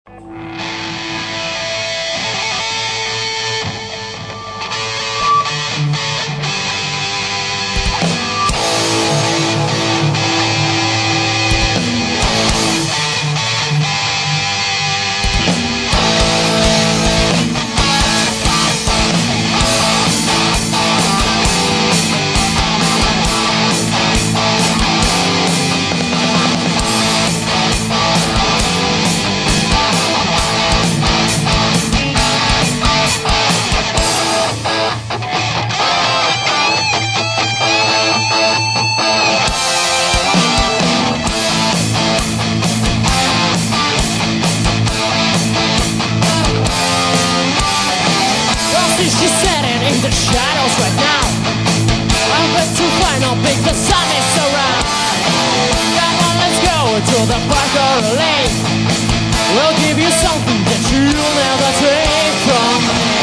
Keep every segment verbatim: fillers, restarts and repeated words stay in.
She's sitting in the shadows right now. I'm ready to find out big the sun is around. Come on, let's go to the park or the lake. We'll give you something that you'll never take from me.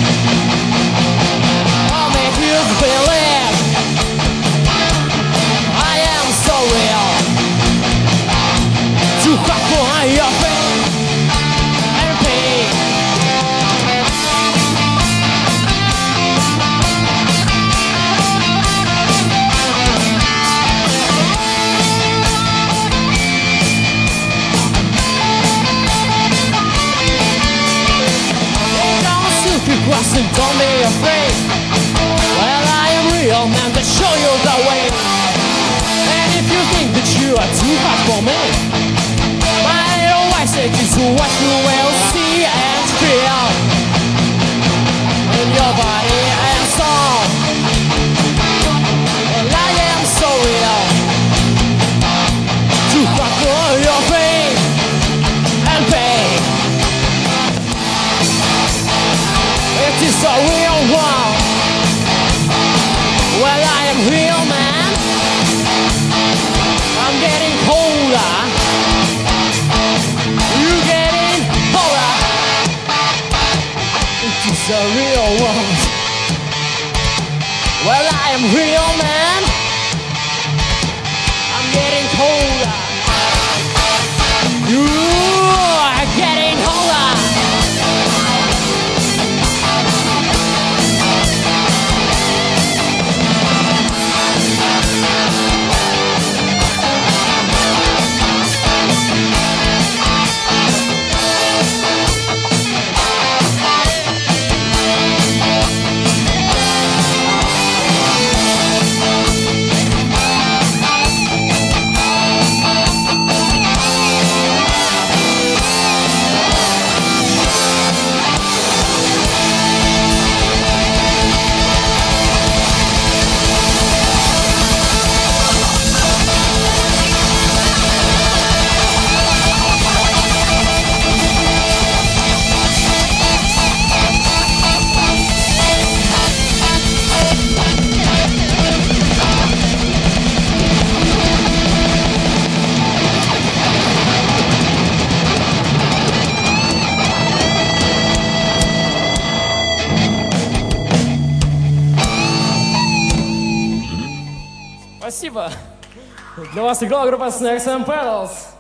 I'll make you believe I am so real. Too hot for your pain and pain. And don't be afraid. Well, I am real man to show you the way. And if you think that you are too hot for me, my advice is to what you will see and feel in your body and soul. Well, I am so real. Too hot for your pain and pain. It is a real one. Well, I am real man. I'm getting colder. You getting colder. It is a real one. Well, I am real man. I'm getting colder. You are getting colder. Спасибо. Для вас играла группа Snakes and Pedals.